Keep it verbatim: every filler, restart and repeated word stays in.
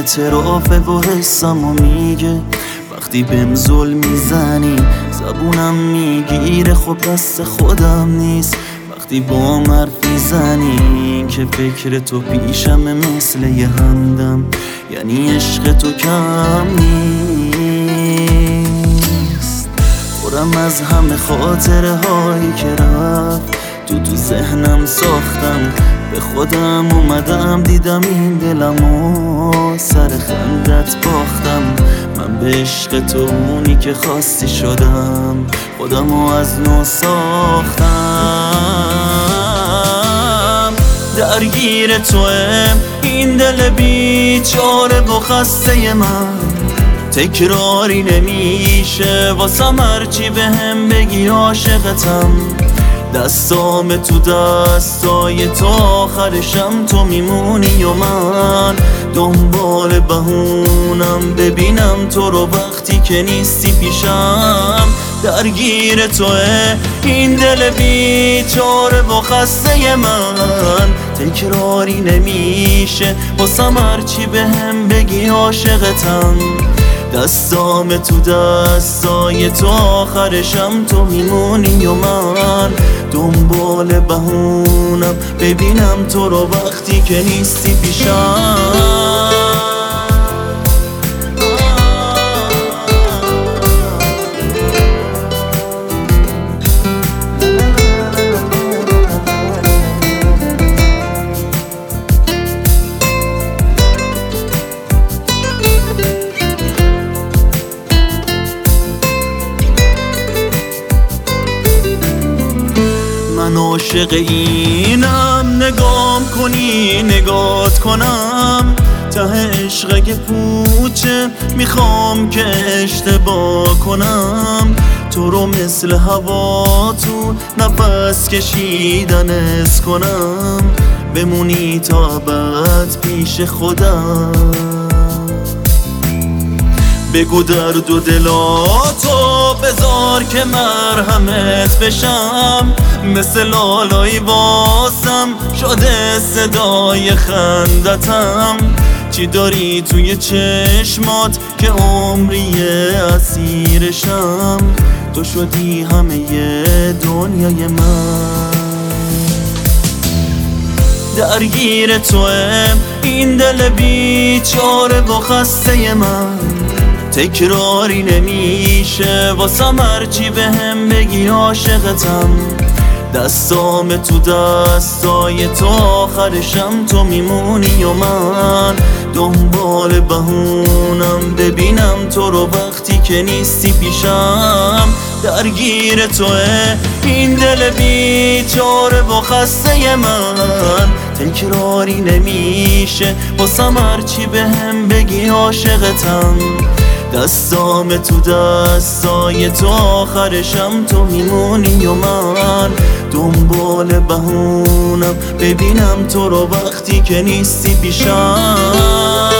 اعترافه و حسمو میگه. وقتی بهم ظلم میزنی زبونم میگیره، خب دست خودم نیست. وقتی با حرف میزنی که فکر تو پیشمه مثل یه همدم، یعنی عشق تو کم نیست. پرم از همه خاطره هایی که رفت تو تو ذهنم ساختم. به خودم اومدم دیدم این دلمو سر خندت باختم. من به عشق تو اونی که خواستی شدم، خودمو از نو ساختم. درگیر توام این دل بیچاره و خسته من، تکراری نمیشه واسم هرچی بهم بگی عاشقتم. دستام تو دستای تو آخرشم تو میمونی و من دنبال بهونم ببینم تو رو وقتی که نیستی پیشم. درگیر توه این دل بیچاره و خسته من، تکراری نمیشه واسم هرچی بهم بگی عاشقتم. دستام تو دستای تو آخرشم تو میمونی و من دنبال بهونم ببینم تو رو وقتی که نیستی پیشم. من عاشق اینم، نگام کنی نگات کنم. ته عشق که پوچه میخوام که اشتباه کنم. تو رو مثل هوا تو نفس کشیدن اس کنم. بمونی تا ابد پیش خودم. بگو درد و دلاتو بذار که مرهمت بشم. مثل لالایی واسم شده صدای خندتم. چی داری توی چشمات که عمری اسیرشم. تو شدی همه دنیای من. درگیر توام این دل بیچاره و خسته من، تکراری نمیشه واسم هرچی بهم بگی عاشقتم. دستام تو دستای تو آخرشم تو میمونی و من دنبال بهونم ببینم تو رو وقتی که نیستی پیشم. درگیر توه این دل بیچاره و خسته من، تکراری نمیشه واسم هرچی بهم بگی عاشقتم. دستام تو دستای تو آخرشم تو میمونی و من دنبال بهونم ببینم تو رو وقتی که نیستی پیشم.